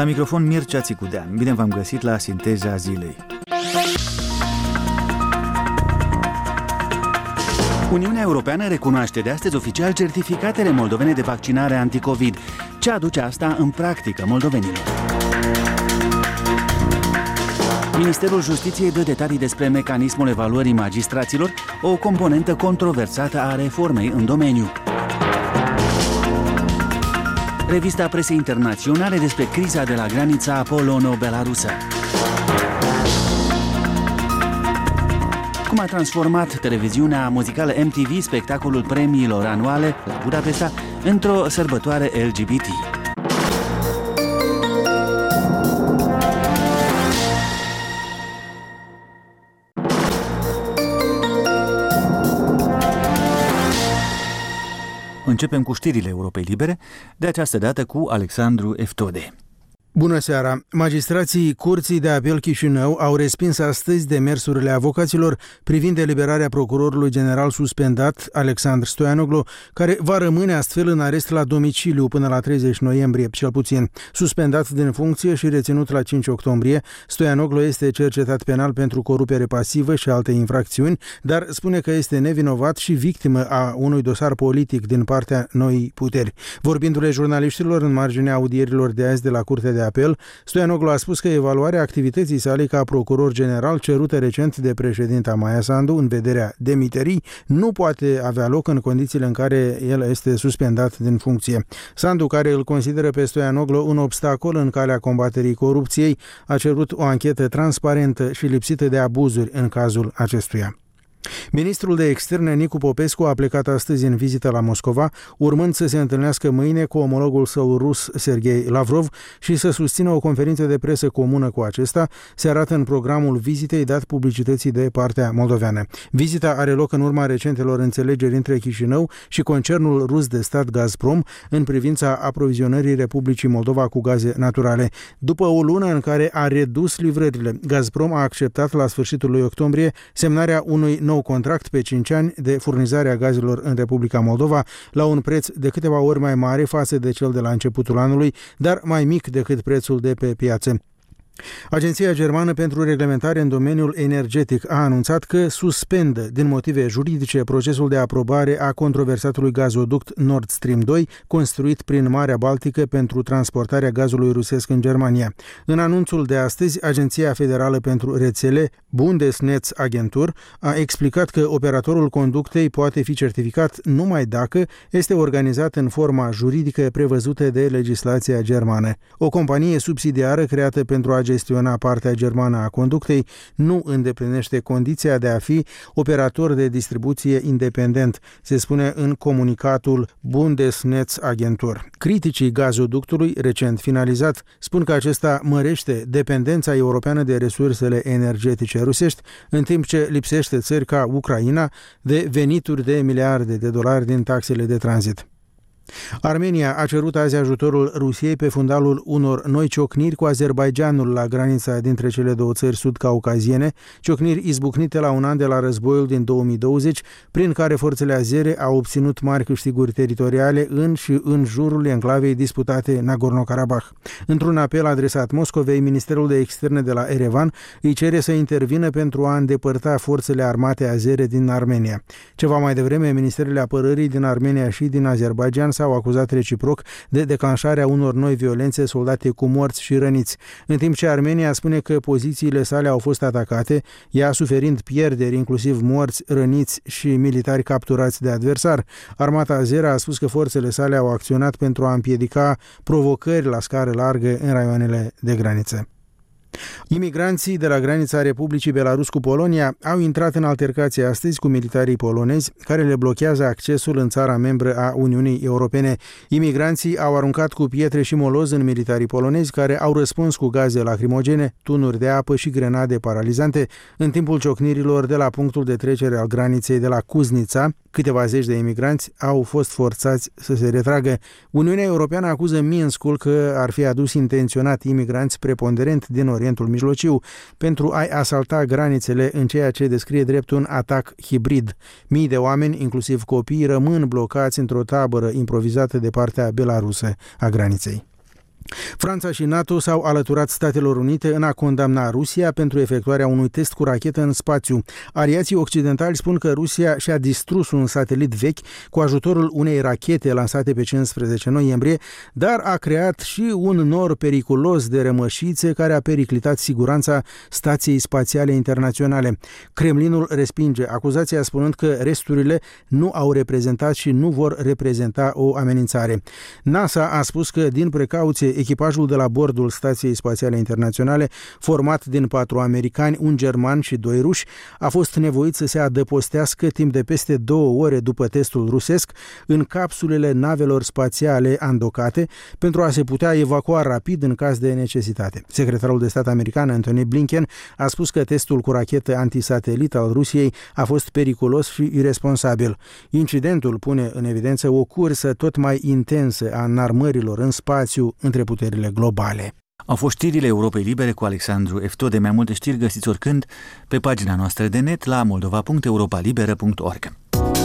La microfon Mircea Țicudean. Bine v-am găsit la Sinteza Zilei. Uniunea Europeană recunoaște de astăzi oficial certificatele moldovene de vaccinare anticovid. Ce aduce asta în practică moldovenilor? Ministerul Justiției dă detalii despre mecanismul evaluării magistraților, o componentă controversată a reformei în domeniu. Revista presei internaționale despre criza de la granița polono-belarusă. Cum a transformat televiziunea muzicală MTV spectacolul premiilor anuale la Budapesta într-o sărbătoare LGBT. Începem cu știrile Europei Libere, de această dată cu Alexandru Eftode. Bună seara! Magistrații Curții de Apel Chișinău au respins astăzi demersurile avocaților privind eliberarea procurorului general suspendat, Alexandru Stoianoglu, care va rămâne astfel în arest la domiciliu până la 30 noiembrie, cel puțin. Suspendat din funcție și reținut la 5 octombrie, Stoianoglu este cercetat penal pentru corupere pasivă și alte infracțiuni, dar spune că este nevinovat și victimă a unui dosar politic din partea Noii Puteri. Vorbindu-le jurnaliștilor în marginea audierilor de azi de la Curtea de Apel, Stoianoglu a spus că evaluarea activității sale ca procuror general cerută recent de președinta Maia Sandu în vederea demiterii nu poate avea loc în condițiile în care el este suspendat din funcție. Sandu, care îl consideră pe Stoianoglu un obstacol în calea combaterii corupției, a cerut o anchetă transparentă și lipsită de abuzuri în cazul acestuia. Ministrul de Externe Nicu Popescu a plecat astăzi în vizită la Moscova, urmând să se întâlnească mâine cu omologul său rus Sergei Lavrov și să susțină o conferință de presă comună cu acesta, se arată în programul vizitei dat publicității de partea moldoveană. Vizita are loc în urma recentelor înțelegeri între Chișinău și concernul rus de stat Gazprom în privința aprovizionării Republicii Moldova cu gaze naturale. După o lună în care a redus livrările, Gazprom a acceptat la sfârșitul lui octombrie semnarea unui nou contract pe 5 ani de furnizare a gazelor în Republica Moldova la un preț de câteva ori mai mare față de cel de la începutul anului, dar mai mic decât prețul de pe piață. Agenția Germană pentru Reglementare în domeniul energetic a anunțat că suspendă din motive juridice procesul de aprobare a controversatului gazoduct Nord Stream 2 construit prin Marea Baltică pentru transportarea gazului rusesc în Germania. În anunțul de astăzi, Agenția Federală pentru Rețele, Bundesnetzagentur, a explicat că operatorul conductei poate fi certificat numai dacă este organizat în forma juridică prevăzută de legislația germană. O companie subsidiară creată pentru a gestiona partea germană a conductei nu îndeplinește condiția de a fi operator de distribuție independent, se spune în comunicatul Bundesnetzagentur. Criticii gazoductului, recent finalizat, spun că acesta mărește dependența europeană de resursele energetice rusești, în timp ce lipsește țări ca Ucraina de venituri de miliarde de dolari din taxele de tranzit. Armenia a cerut azi ajutorul Rusiei pe fundalul unor noi ciocniri cu Azerbaidjanul la granița dintre cele două țări sud-caucaziene, ciocniri izbucnite la un an de la războiul din 2020, prin care forțele azere au obținut mari câștiguri teritoriale în și în jurul enclavei disputate Nagorno-Karabakh. Într-un apel adresat Moscovei, Ministerul de Externe de la Erevan îi cere să intervină pentru a îndepărta forțele armate azere din Armenia. Ceva mai devreme, Ministerele Apărării din Armenia și din Azerbaidjan s-au acuzat reciproc de declanșarea unor noi violențe soldate cu morți și răniți. În timp ce Armenia spune că pozițiile sale au fost atacate, ea suferind pierderi, inclusiv morți, răniți și militari capturați de adversar. Armata azeră a spus că forțele sale au acționat pentru a împiedica provocări la scară largă în raioanele de graniță. Imigranții de la granița Republicii Belarus cu Polonia au intrat în altercație astăzi cu militarii polonezi care le blochează accesul în țara membră a Uniunii Europene. Imigranții au aruncat cu pietre și moloz în militarii polonezi care au răspuns cu gaze lacrimogene, tunuri de apă și grenade paralizante în timpul ciocnirilor de la punctul de trecere al graniței de la Cuznița. Câteva zeci de imigranți au fost forțați să se retragă. Uniunea Europeană acuză Minskul că ar fi adus intenționat imigranți preponderent din Orientul Mijlociu pentru a-i asalta granițele în ceea ce descrie drept un atac hibrid. Mii de oameni, inclusiv copii, rămân blocați într-o tabără improvizată de partea belarusă a graniței. Franța și NATO s-au alăturat Statelor Unite în a condamna Rusia pentru efectuarea unui test cu rachetă în spațiu. Aliații occidentali spun că Rusia și-a distrus un satelit vechi cu ajutorul unei rachete lansate pe 15 noiembrie, dar a creat și un nor periculos de rămășițe care a periclitat siguranța Stației Spațiale Internaționale. Kremlinul respinge acuzația spunând că resturile nu au reprezentat și nu vor reprezenta o amenințare. NASA a spus că, din precauție, echipajul de la bordul Stației Spațiale Internaționale, format din 4 americani, un german și 2 ruși, a fost nevoit să se adăpostească timp de peste 2 ore după testul rusesc în capsulele navelor spațiale andocate pentru a se putea evacua rapid în caz de necesitate. Secretarul de stat american Antony Blinken a spus că testul cu rachetă antisatelit al Rusiei a fost periculos și iresponsabil. Incidentul pune în evidență o cursă tot mai intensă a înarmărilor în spațiu între puterile globale. Au fost știrile Europei Libere cu Alexandru Eftode. Mai multe știri găsiți oricând pe pagina noastră de net la moldova.europalibera.org.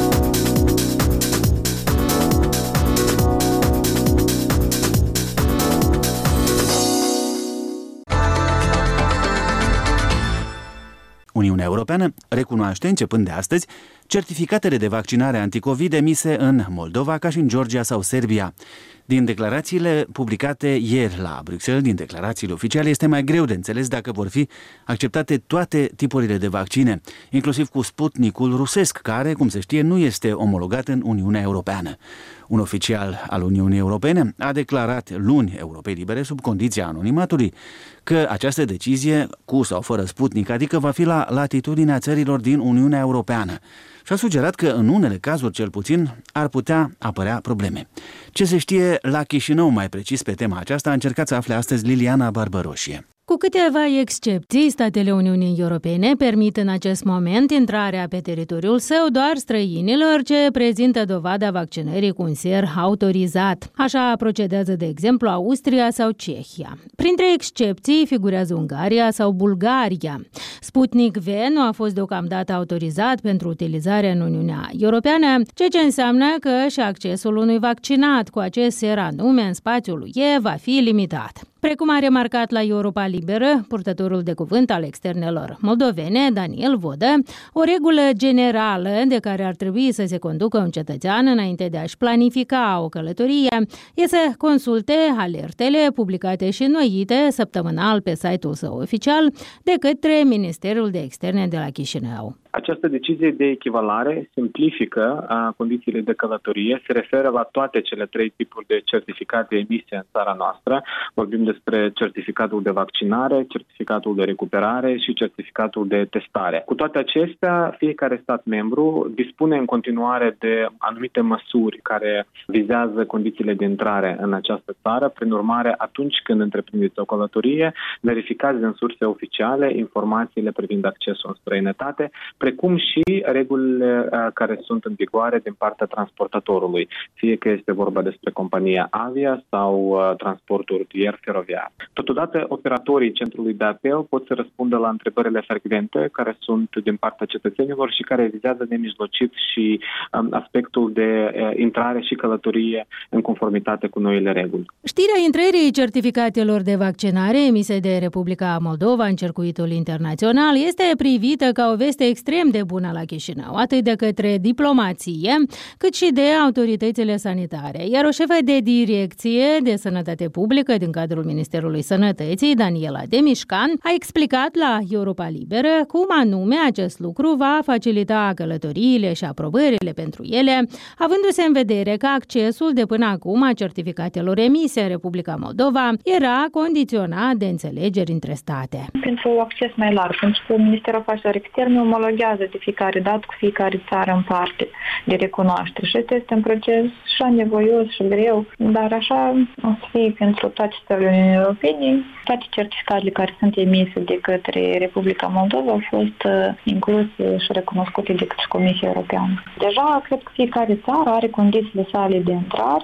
Uniunea Europeană recunoaște începând de astăzi certificatele de vaccinare anticovid emise în Moldova ca și în Georgia sau Serbia. Din declarațiile publicate ieri la Bruxelles, din declarațiile oficiale, este mai greu de înțeles dacă vor fi acceptate toate tipurile de vaccine, inclusiv cu Sputnikul rusesc, care, cum se știe, nu este omologat în Uniunea Europeană. Un oficial al Uniunii Europene a declarat luni Europei Libere, sub condiția anonimatului, că această decizie, cu sau fără Sputnik, adică va fi la latitudinea țărilor din Uniunea Europeană. Și a sugerat că în unele cazuri, cel puțin, ar putea apărea probleme. Ce se știe la Chișinău mai precis pe tema aceasta a încercat să afle astăzi Liliana Barbăroșie. Cu câteva excepții, statele Uniunii Europene permit în acest moment intrarea pe teritoriul său doar străinilor ce prezintă dovada vaccinării cu un ser autorizat. Așa procedează, de exemplu, Austria sau Cehia. Printre excepții figurează Ungaria sau Bulgaria. Sputnik V nu a fost deocamdată autorizat pentru utilizare în Uniunea Europeană, ceea ce înseamnă că și accesul unui vaccinat cu acest ser anume în spațiul UE va fi limitat. Precum a remarcat la Europa Liberă, purtătorul de cuvânt al externelor moldovene, Daniel Vodă, o regulă generală de care ar trebui să se conducă un cetățean înainte de a-și planifica o călătorie e să consulte alertele publicate și înnoite săptămânal pe site-ul său oficial de către Ministerul de Externe de la Chișinău. Această decizie de echivalare simplifică condițiile de călătorie, se referă la toate cele 3 tipuri de certificate emise în țara noastră. Vorbim despre certificatul de vaccinare, certificatul de recuperare și certificatul de testare. Cu toate acestea, fiecare stat membru dispune în continuare de anumite măsuri care vizează condițiile de intrare în această țară. Prin urmare, atunci când întreprindeți o călătorie, verificați din surse oficiale informațiile privind accesul în străinătate, precum și regulile care sunt în vigoare din partea transportatorului, fie că este vorba despre compania Avia sau transportul rutier feroviar. Totodată, operatorii centrului de apel pot să răspundă la întrebările frecvente care sunt din partea cetățenilor și care vizează nemijlocit și aspectul de intrare și călătorie în conformitate cu noile reguli. Știrea intrării certificatelor de vaccinare emise de Republica Moldova în circuitul internațional este privită ca o veste extrem de bună la Chișinău, atât de către diplomație, cât și de autoritățile sanitare. Iar o șefă de direcție de sănătate publică din cadrul Ministerului Sănătății, Daniela Demișcan, a explicat la Europa Liberă cum anume acest lucru va facilita călătoriile și aprobările pentru ele, avându-se în vedere că accesul de până acum a certificatelor emise în Republica Moldova era condiționat de înțelegeri între state. Pentru acces mai larg, pentru că Ministerul Afacerilor Externe omologează de fiecare dată cu fiecare țară în parte de recunoaștere și este un proces și anevoios și greu, dar așa o să fie pentru toate țările Uniunii Europene. Toate certificatele care sunt emise de către Republica Moldova au fost incluse și recunoscute de către Comisia Europeană. Deja cred că fiecare țară are condițiile sale de intrare și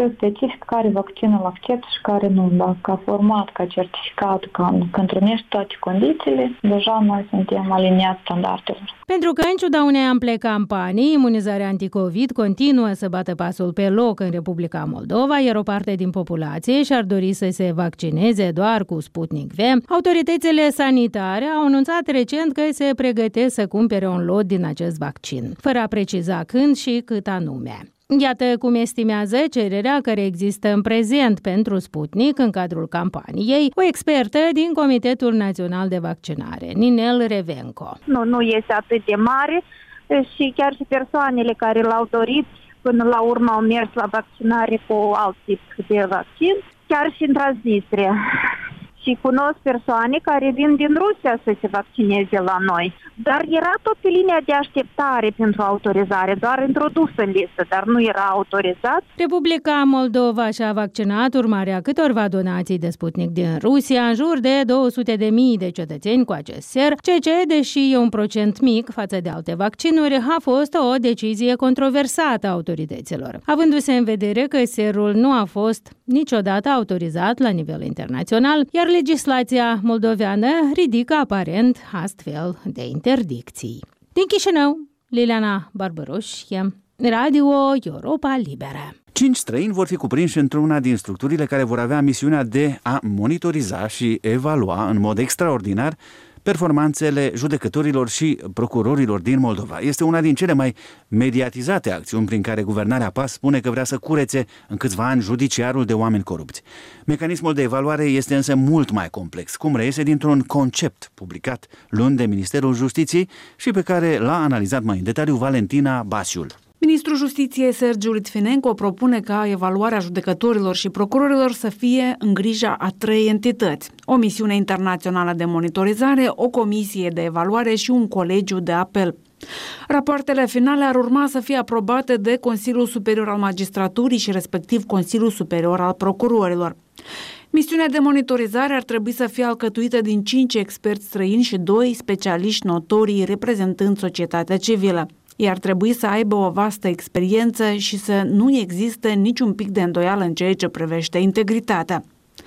și specific care vaccin îl accept și care nu. Dacă ca format, ca certificat, că întrunești toate condițiile, deja noi suntem aliniați standardelor. Pentru că, în ciuda unei ample campanii, imunizarea anticovid continuă să bată pasul pe loc în Republica Moldova, iar o parte din populație și-ar dori să se vaccineze doar cu Sputnik V, autoritățile sanitare au anunțat recent că se pregătesc să cumpere un lot din acest vaccin, fără a preciza când și cât anume. Iată cum estimează cererea care există în prezent pentru Sputnik în cadrul campaniei, o expertă din Comitetul Național de Vaccinare, Ninel Revenco. Nu este atât de mare și chiar și persoanele care l-au dorit până la urmă au mers la vaccinare cu alt tip de vaccin, chiar și în Transnistria. Și cunosc persoane care vin din Rusia să se vaccineze la noi. Dar era tot pe linia de așteptare pentru autorizare, doar introdus în listă, dar nu era autorizat. Republica Moldova și-a vaccinat urmarea câtorva donații de Sputnik din Rusia, în jur de 200.000 de cetățeni cu acest ser, ceea ce, deși e un procent mic față de alte vaccinuri, a fost o decizie controversată a autorităților, avându-se în vedere că serul nu a fost niciodată autorizat la nivel internațional, iar legislația moldoveană ridică aparent astfel de interdicții. Din Chișinău, Liliana Barbărușie, Radio Europa Liberă. 5 străini vor fi cuprinși într-una din structurile care vor avea misiunea de a monitoriza și evalua în mod extraordinar performanțele judecătorilor și procurorilor din Moldova. Este una din cele mai mediatizate acțiuni prin care guvernarea PAS spune că vrea să curețe în câțiva ani judiciarul de oameni corupți. Mecanismul de evaluare este însă mult mai complex, cum reiese dintr-un concept publicat luni de Ministerul Justiției și pe care l-a analizat mai în detaliu Valentina Basiul. Ministrul Justiției Sergiu Litvinenko propune ca evaluarea judecătorilor și procurorilor să fie în grija a 3 entități: o misiune internațională de monitorizare, o comisie de evaluare și un colegiu de apel. Rapoartele finale ar urma să fie aprobate de Consiliul Superior al Magistraturii și respectiv Consiliul Superior al Procurorilor. Misiunea de monitorizare ar trebui să fie alcătuită din 5 experți străini și 2 specialiști notorii reprezentând societatea civilă. Ei ar trebui să aibă o vastă experiență și să nu existe niciun pic de îndoială în ceea ce privește integritatea.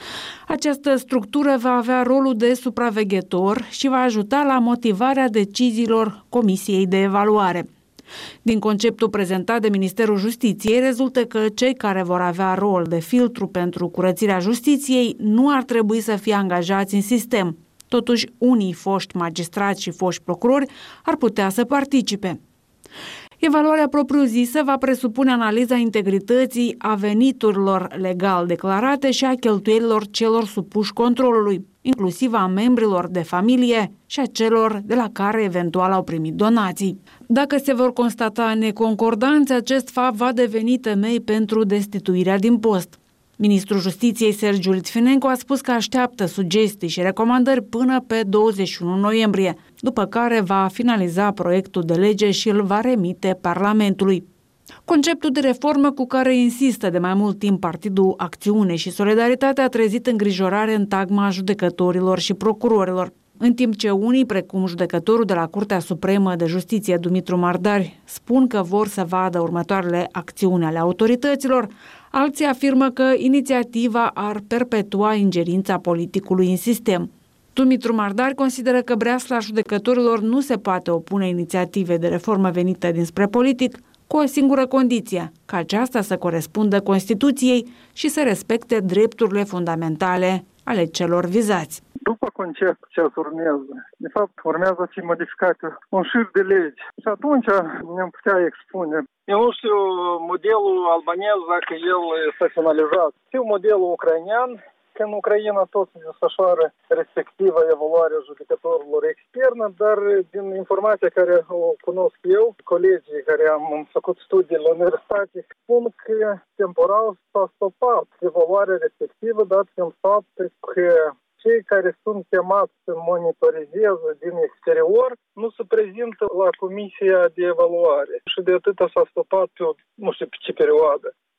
Această structură va avea rolul de supraveghetor și va ajuta la motivarea deciziilor Comisiei de Evaluare. Din conceptul prezentat de Ministerul Justiției rezultă că cei care vor avea rol de filtru pentru curățirea justiției nu ar trebui să fie angajați în sistem. Totuși, unii foști magistrați și foști procurori ar putea să participe. Evaluarea propriu-zisă va presupune analiza integrității a veniturilor legal declarate și a cheltuielilor celor supuși controlului, inclusiv a membrilor de familie și a celor de la care eventual au primit donații. Dacă se vor constata neconcordanțe, acest fapt va deveni temei pentru destituirea din post. Ministrul Justiției Sergiu Litvinenko a spus că așteaptă sugestii și recomandări până pe 21 noiembrie, după care va finaliza proiectul de lege și îl va remite Parlamentului. Conceptul de reformă cu care insistă de mai mult timp Partidul Acțiune și Solidaritate a trezit îngrijorare în tagma judecătorilor și procurorilor, în timp ce unii, precum judecătorul de la Curtea Supremă de Justiție Dumitru Mardari, spun că vor să vadă următoarele acțiuni ale autorităților, alții afirmă că inițiativa ar perpetua ingerința politicului în sistem. Dumitru Mardari consideră că breasla judecătorilor nu se poate opune inițiative de reformă venită dinspre politic, cu o singură condiție, ca aceasta să corespundă Constituției și să respecte drepturile fundamentale ale celor vizați. După concept ce urmează, de fapt urmează să fie modificate un șir de legi și atunci ne-am putea expune. Eu nu știu modelul albanez dacă el s-a finalizat. Știu modelul ucrainean, că în Ucraina tot se desfășoară respectivă evaluarea judecătorilor externă, dar din informația care o cunosc eu, colegii care am făcut studii la universitate, spun că temporal s-a stopat evaluarea respectivă, dat fiind faptul că cei care sunt chemați să monitorizeze din exterior nu se prezintă la comisia de evaluare. Și de atâta s-a stopat pe, nu știu pe ce perioadă.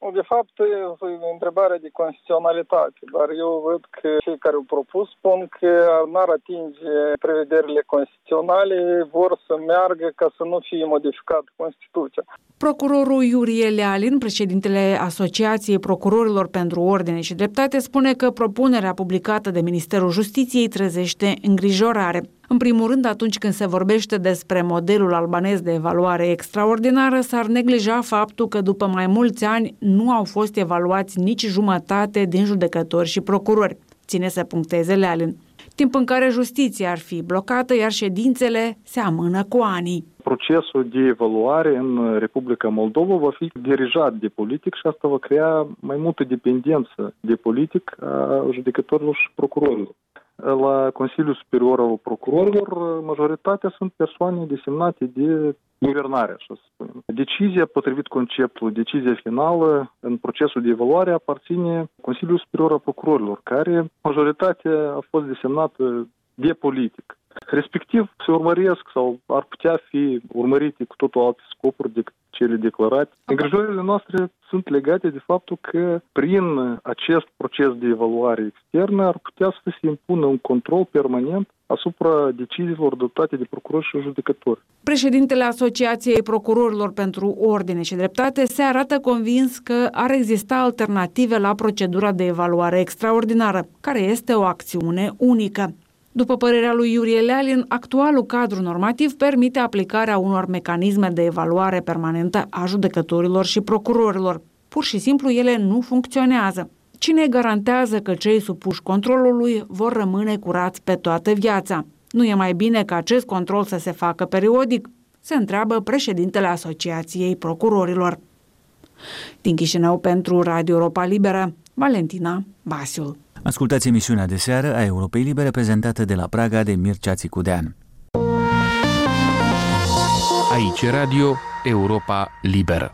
De fapt, e o întrebare de constituționalitate, dar eu văd că cei care au propus spun că n-ar atinge prevederile constituționale, vor să meargă ca să nu fie modificată Constituția. Procurorul Iurie Lealin, președintele Asociației Procurorilor pentru Ordine și Dreptate, spune că propunerea publicată de Ministerul Justiției trezește îngrijorare. În primul rând, atunci când se vorbește despre modelul albanez de evaluare extraordinară, s-ar neglija faptul că după mai mulți ani nu au fost evaluați nici jumătate din judecători și procurori, ține să puncteze Lealin. Timp în care justiția ar fi blocată, iar ședințele se amână cu ani. Procesul de evaluare în Republica Moldova va fi dirijat de politic și asta va crea mai multă dependență de politic a judecătorilor și procurorilor. La Consiliul Superior al Procurorilor, majoritatea sunt persoane desemnate de guvernare, așa să spunem. Decizia, potrivit conceptului, decizia finală în procesul de evaluare aparține Consiliul Superior al Procurorilor, care majoritatea a fost desemnată de politic. Respectiv, se urmăresc sau ar putea fi urmărite cu totul alte scopuri decât cele declarate. Îngrijorările noastre sunt legate de faptul că prin acest proces de evaluare externă ar putea să se impună un control permanent asupra deciziilor adoptate de procurori și judecători. Președintele Asociației Procurorilor pentru Ordine și Dreptate se arată convins că ar exista alternative la procedura de evaluare extraordinară, care este o acțiune unică. După părerea lui Iurie Lealin, actualul cadru normativ permite aplicarea unor mecanisme de evaluare permanentă a judecătorilor și procurorilor. Pur și simplu ele nu funcționează. Cine garantează că cei supuși controlului vor rămâne curați pe toată viața? Nu e mai bine ca acest control să se facă periodic? Se întreabă președintele Asociației Procurorilor. Din Chișinău pentru Radio Europa Liberă, Valentina Basiul. Ascultați emisiunea de seară a Europei Libere, prezentată de la Praga de Mircea Țicudean. Aici Radio Europa Liberă.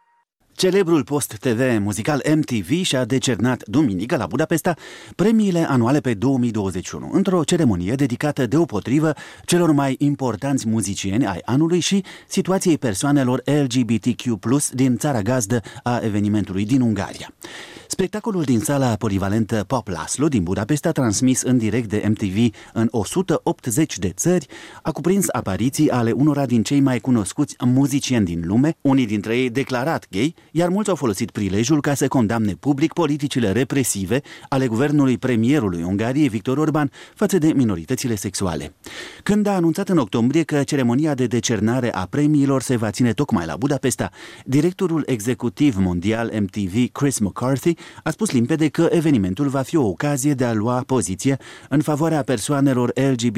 Celebrul post TV muzical MTV și-a decernat duminică la Budapesta premiile anuale pe 2021, într-o ceremonie dedicată deopotrivă celor mai importanți muzicieni ai anului și situației persoanelor LGBTQ+ din țara gazdă a evenimentului din Ungaria. Spectacolul din sala polivalentă Pop Laszlo din Budapesta, transmis în direct de MTV în 180 de țări, a cuprins apariții ale unora din cei mai cunoscuți muzicieni din lume, unii dintre ei declarat gay, iar mulți au folosit prilejul ca să condamne public politicile represive ale guvernului premierului Ungariei, Viktor Orban, față de minoritățile sexuale. Când a anunțat în octombrie că ceremonia de decernare a premiilor se va ține tocmai la Budapesta, directorul executiv mondial MTV, Chris McCarthy, a spus limpede că evenimentul va fi o ocazie de a lua poziție în favoarea persoanelor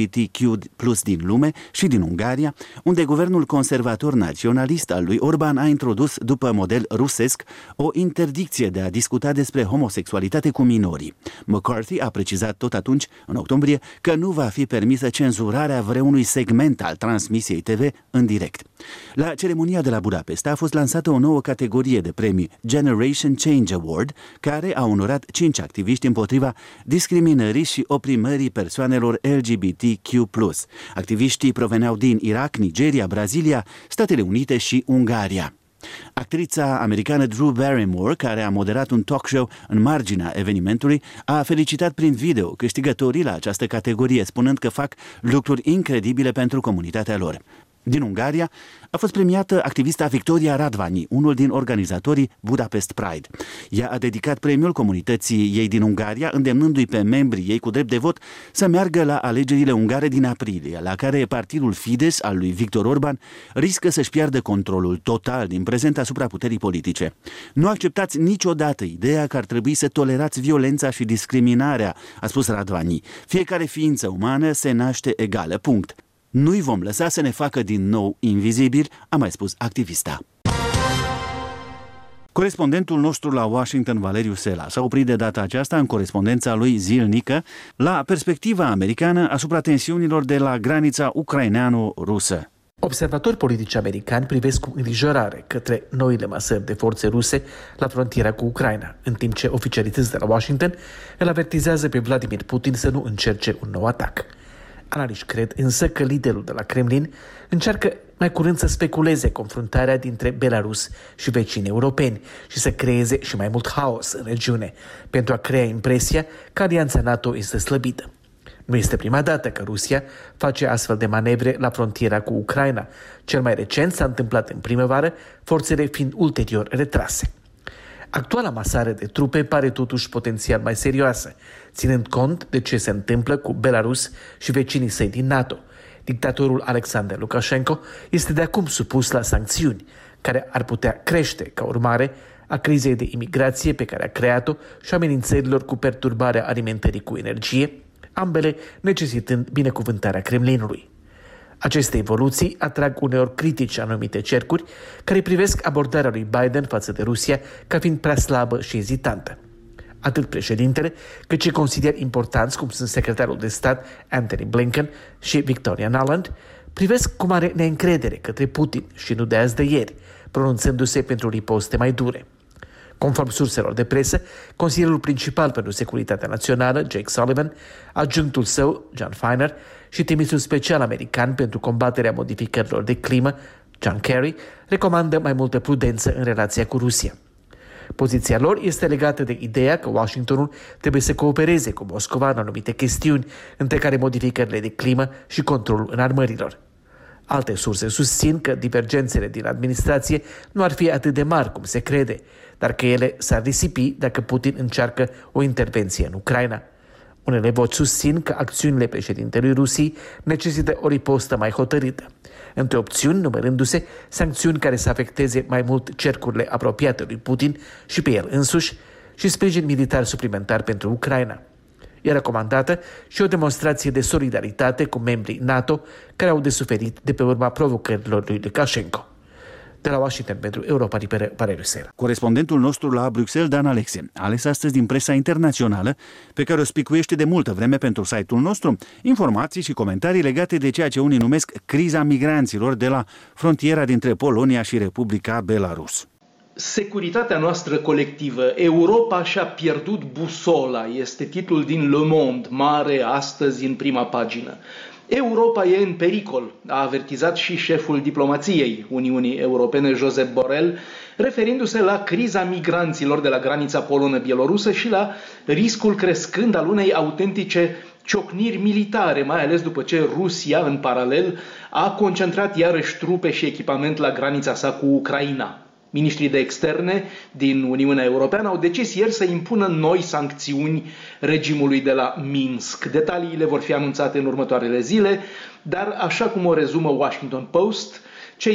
LGBTQ+ din lume și din Ungaria, unde guvernul conservator naționalist al lui Orban a introdus, după model rusesc, o interdicție de a discuta despre homosexualitate cu minorii. McCarthy a precizat tot atunci, în octombrie, că nu va fi permisă cenzurarea vreunui segment al transmisiei TV în direct. La ceremonia de la Budapesta a fost lansată o nouă categorie de premii, Generation Change Award, care a onorat 5 activiști împotriva discriminării și oprimării persoanelor LGBTQ+. Activiștii proveneau din Irak, Nigeria, Brazilia, Statele Unite și Ungaria. Actrița americană Drew Barrymore, care a moderat un talk show în marginea evenimentului, a felicitat prin video câștigătorii la această categorie, spunând că fac lucruri incredibile pentru comunitatea lor. Din Ungaria a fost premiată activista Victoria Radvani, unul din organizatorii Budapest Pride. Ea a dedicat premiul comunității ei din Ungaria, îndemnându-i pe membrii ei cu drept de vot să meargă la alegerile ungare din aprilie, la care partidul Fidesz al lui Viktor Orban riscă să-și piardă controlul total din prezent asupra puterii politice. Nu acceptați niciodată ideea că ar trebui să tolerați violența și discriminarea, a spus Radvani. Fiecare ființă umană se naște egală, punct. Nu-i vom lăsa să ne facă din nou invizibili, a mai spus activista. Corespondentul nostru la Washington, Valeriu Sela, s-a oprit de data aceasta în corespondența lui zilnică la perspectiva americană asupra tensiunilor de la granița ucraineano-rusă. Observatori politici americani privesc cu îngrijorare către noile masări de forțe ruse la frontiera cu Ucraina, în timp ce oficialități de la Washington îl avertizează pe Vladimir Putin să nu încerce un nou atac. Analiști cred însă că liderul de la Kremlin încearcă mai curând să speculeze confruntarea dintre Belarus și vecinii europeni și să creeze și mai mult haos în regiune, pentru a crea impresia că alianța NATO este slăbită. Nu este prima dată că Rusia face astfel de manevre la frontiera cu Ucraina. Cel mai recent s-a întâmplat în primăvară, forțele fiind ulterior retrase. Actuala masare de trupe pare totuși potențial mai serioasă, ținând cont de ce se întâmplă cu Belarus și vecinii săi din NATO. Dictatorul Alexander Lukashenko este de acum supus la sancțiuni, care ar putea crește ca urmare a crizei de imigrație pe care a creat-o și amenințărilor cu perturbarea alimentării cu energie, ambele necesitând binecuvântarea Kremlinului. Aceste evoluții atrag uneori critici anumite cercuri care privesc abordarea lui Biden față de Rusia ca fiind prea slabă și ezitantă. Atât președintele, cât și consideri importanți cum sunt secretarul de stat Antony Blinken și Victoria Nuland, privesc cu mare neîncredere către Putin și nu de azi de ieri, pronunțându-se pentru riposte mai dure. Conform surselor de presă, consilierul principal pentru securitatea națională, Jake Sullivan, adjunctul său, John Feiner, și trimisul special american pentru combaterea modificărilor de climă, John Kerry, recomandă mai multă prudență în relația cu Rusia. Poziția lor este legată de ideea că Washingtonul trebuie să coopereze cu Moscova în anumite chestiuni, între care modificările de climă și controlul înarmărilor. Alte surse susțin că divergențele din administrație nu ar fi atât de mari cum se crede, dar că ele s-ar risipi dacă Putin încearcă o intervenție în Ucraina. Unele voci susțin că acțiunile președintelui Rusiei necesită o ripostă mai hotărâtă, între opțiuni numărându-se sancțiuni care să afecteze mai mult cercurile apropiate lui Putin și pe el însuși și sprijin militar suplimentar pentru Ucraina. E recomandată și o demonstrație de solidaritate cu membrii NATO care au de suferit de pe urma provocărilor lui Lukashenko. De la Washington pentru Europa Liberă, Valeriu Sera. Corespondentul nostru la Bruxelles, Dan Alexe, ales astăzi din presa internațională, pe care o spicuiește de multă vreme pentru site-ul nostru, informații și comentarii legate de ceea ce unii numesc criza migranților de la frontiera dintre Polonia și Republica Belarus. Securitatea noastră colectivă, Europa și-a pierdut busola, este titlul din Le Monde, mare astăzi în prima pagină. Europa e în pericol, a avertizat și șeful diplomației Uniunii Europene, Josep Borrell, referindu-se la criza migranților de la granița polonă-bielorusă și la riscul crescând al unei autentice ciocniri militare, mai ales după ce Rusia, în paralel, a concentrat iarăși trupe și echipament la granița sa cu Ucraina. Ministrii de externe din Uniunea Europeană au decis ieri să impună noi sancțiuni regimului de la Minsk. Detaliile vor fi anunțate în următoarele zile, dar așa cum o rezumă Washington Post, cei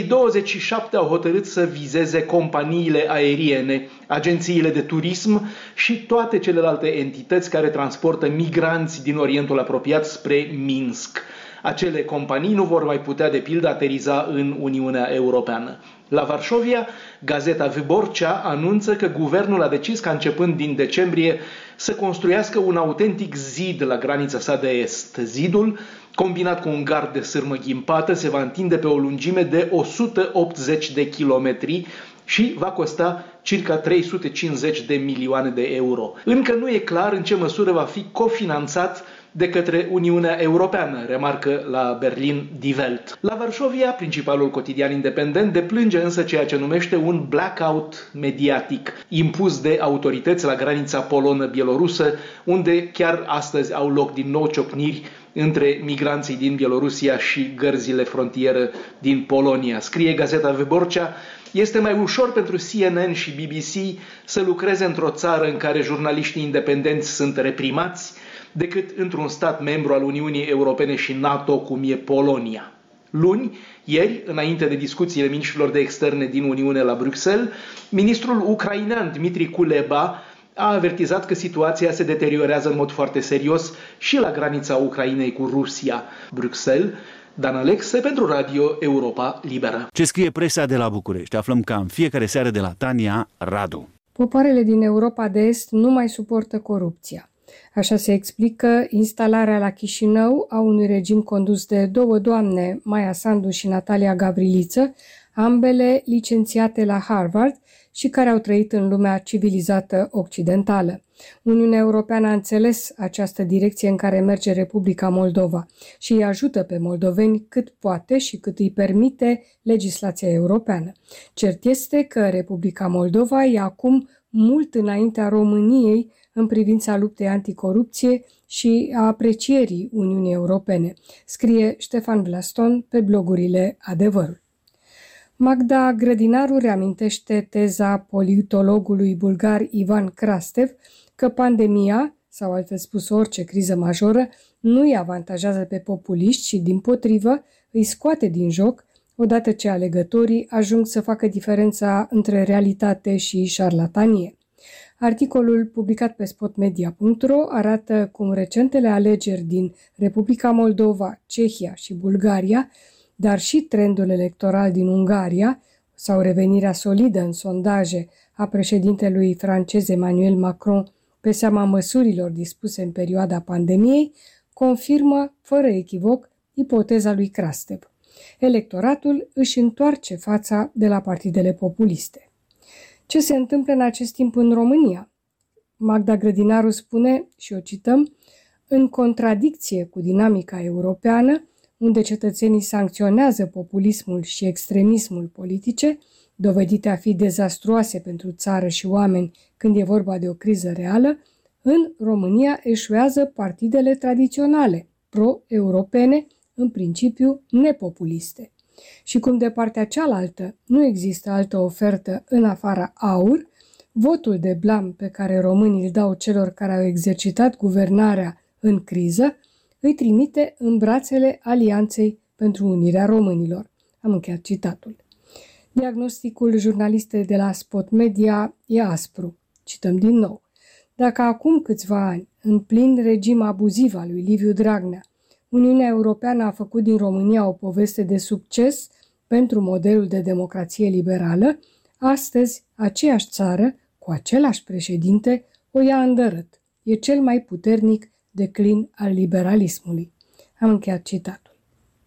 27 au hotărât să vizeze companiile aeriene, agențiile de turism și toate celelalte entități care transportă migranți din Orientul apropiat spre Minsk. Acele companii nu vor mai putea, de pildă, ateriza în Uniunea Europeană. La Varșovia, gazeta Wyborcza anunță că guvernul a decis ca începând din decembrie să construiască un autentic zid la granița sa de est. Zidul, combinat cu un gard de sârmă ghimpată, se va întinde pe o lungime de 180 de kilometri și va costa circa 350 de milioane de euro. Încă nu e clar în ce măsură va fi cofinanțat de către Uniunea Europeană, remarcă la Berlin Die Welt. La Varșovia, principalul cotidian independent deplânge însă ceea ce numește un blackout mediatic, impus de autorități la granița polonă-bielorusă, unde chiar astăzi au loc din nou ciocniri între migranții din Bielorusia și gărzile frontieră din Polonia. Scrie gazeta Wyborcza, este mai ușor pentru CNN și BBC să lucreze într-o țară în care jurnaliștii independenți sunt reprimați, decât într-un stat membru al Uniunii Europene și NATO, cum e Polonia. Luni, ieri, înainte de discuțiile miniștrilor de externe din Uniune la Bruxelles, ministrul ucrainean Dmitry Kuleba a avertizat că situația se deteriorează în mod foarte serios și la granița Ucrainei cu Rusia. Bruxelles, Dan Alexe pentru Radio Europa Liberă. Ce scrie presa de la București? Aflăm ca în fiecare seară de la Tania Radu. Popoarele din Europa de Est nu mai suportă corupția. Așa se explică instalarea la Chișinău a unui regim condus de două doamne, Maia Sandu și Natalia Gavriliță, ambele licențiate la Harvard și care au trăit în lumea civilizată occidentală. Uniunea Europeană a înțeles această direcție în care merge Republica Moldova și îi ajută pe moldoveni cât poate și cât îi permite legislația europeană. Cert este că Republica Moldova e acum mult înaintea României în privința luptei anticorupție și a aprecierii Uniunii Europene, scrie Ștefan Vlaston pe blogurile Adevărul. Magda Grădinaru reamintește teza politologului bulgar Ivan Krastev că pandemia, sau altfel spus orice criză majoră, nu îi avantajează pe populiști și, dimpotrivă, îi scoate din joc odată ce alegătorii ajung să facă diferența între realitate și șarlatanie. Articolul publicat pe spotmedia.ro arată cum recentele alegeri din Republica Moldova, Cehia și Bulgaria, dar și trendul electoral din Ungaria sau revenirea solidă în sondaje a președintelui francez Emmanuel Macron pe seama măsurilor dispuse în perioada pandemiei, confirmă, fără echivoc, ipoteza lui Krastev. Electoratul își întoarce fața de la partidele populiste. Ce se întâmplă în acest timp în România? Magda Grădinaru spune, și o cităm, în contradicție cu dinamica europeană, unde cetățenii sancționează populismul și extremismul politice, dovedite a fi dezastruoase pentru țară și oameni când e vorba de o criză reală, în România eșuează partidele tradiționale, pro-europene, în principiu nepopuliste. Și cum de partea cealaltă nu există altă ofertă în afara AUR, votul de blam pe care românii îl dau celor care au exercitat guvernarea în criză îi trimite în brațele Alianței pentru Unirea Românilor. Am încheiat citatul. Diagnosticul jurnalistei de la Spot Media e aspru. Cităm din nou. Dacă acum câțiva ani, în plin regim abuziv al lui Liviu Dragnea, Uniunea Europeană a făcut din România o poveste de succes pentru modelul de democrație liberală, astăzi aceeași țară, cu același președinte, o ia îndărât. E cel mai puternic declin al liberalismului. Am încheiat citatul.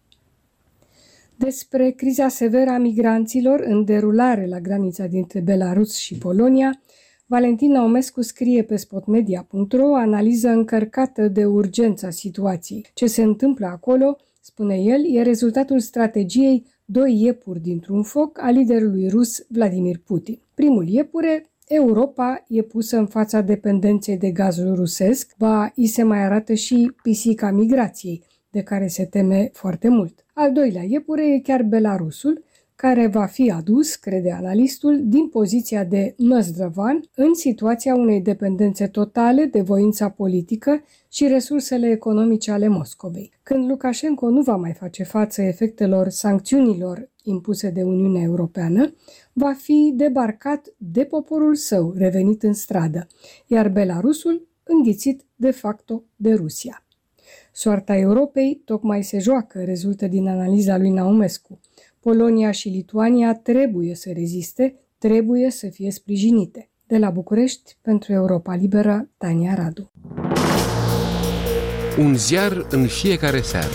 Despre criza severă a migranților în derulare la granița dintre Belarus și Polonia, Valentin Naumescu scrie pe spotmedia.ro o analiză încărcată de urgență a situației. Ce se întâmplă acolo, spune el, e rezultatul strategiei doi iepuri dintr-un foc a liderului rus Vladimir Putin. Primul iepure, Europa e pusă în fața dependenței de gazul rusesc, ba îi se mai arată și pisica migrației, de care se teme foarte mult. Al doilea iepure e chiar Belarusul, care va fi adus, crede analistul, din poziția de năzdrăvan în situația unei dependențe totale de voința politică și resursele economice ale Moscovei. Când Lukashenko nu va mai face față efectelor sancțiunilor impuse de Uniunea Europeană, va fi debarcat de poporul său revenit în stradă, iar Belarusul înghițit de facto de Rusia. Soarta Europei tocmai se joacă, rezultă din analiza lui Naumescu. Polonia și Lituania trebuie să reziste, trebuie să fie sprijinite. De la București, pentru Europa Liberă, Tania Radu. Un ziar în fiecare seară.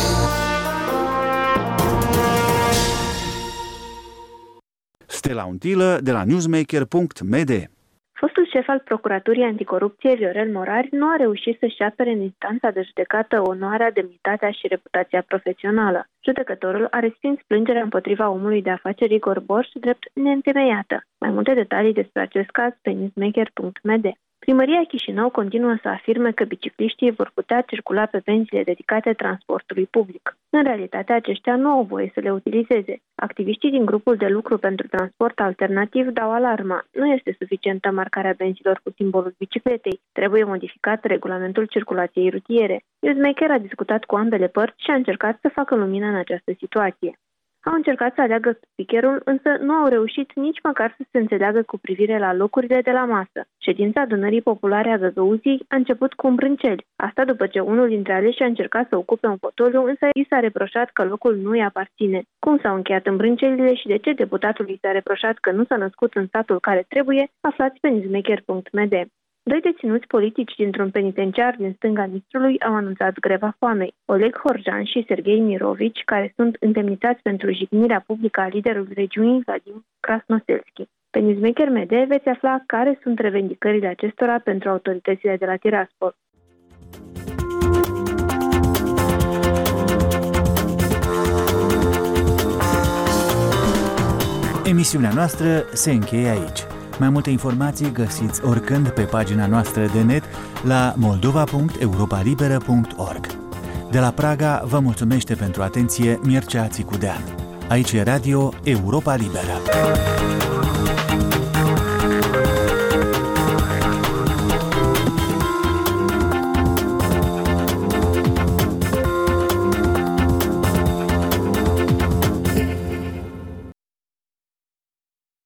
Stella Untilă de la newsmaker.md. Fostul șef al Procuraturii Anticorupție, Viorel Morari, nu a reușit să-și apere în instanța de judecată onoarea, demnitatea și reputația profesională. Judecătorul a respins plângerea împotriva omului de afaceri Igor Borș drept neîntemeiată. Mai multe detalii despre acest caz pe newsmaker.md. Primăria Chișinău continuă să afirme că bicicliștii vor putea circula pe benzile dedicate transportului public. În realitate, aceștia nu au voie să le utilizeze. Activiștii din grupul de lucru pentru transport alternativ dau alarma. Nu este suficientă marcarea benzilor cu simbolul bicicletei. Trebuie modificat regulamentul circulației rutiere. Newsmaker a discutat cu ambele părți și a încercat să facă lumină în această situație. Au încercat să aleagă speakerul, însă nu au reușit nici măcar să se înțeleagă cu privire la locurile de la masă. Ședința Adunării Populare a Găgăuziei a început cu îmbrânceli. Asta după ce unul dintre aleși a încercat să ocupe un fotoliu, însă i s-a reproșat că locul nu îi aparține. Cum s-au încheiat îmbrâncelile și de ce deputatului s-a reproșat că nu s-a născut în statul care trebuie, aflați pe newsmaker.md. Doi deținuți politici dintr-un penitenciar din stânga Nistrului au anunțat greva foamei. Oleg Horjan și Serghei Mirovici, care sunt indemnizați pentru jignirea publică a liderului regiunii Vadim Krasnoselski. Pe Newsmaker MD veți afla care sunt revendicările acestora pentru autoritățile de la Tiraspol. Emisiunea noastră se încheie aici. Mai multe informații găsiți oricând pe pagina noastră de net la moldova.europalibera.org. De la Praga vă mulțumește pentru atenție Mircea Țicudean. Aici e Radio Europa Liberă.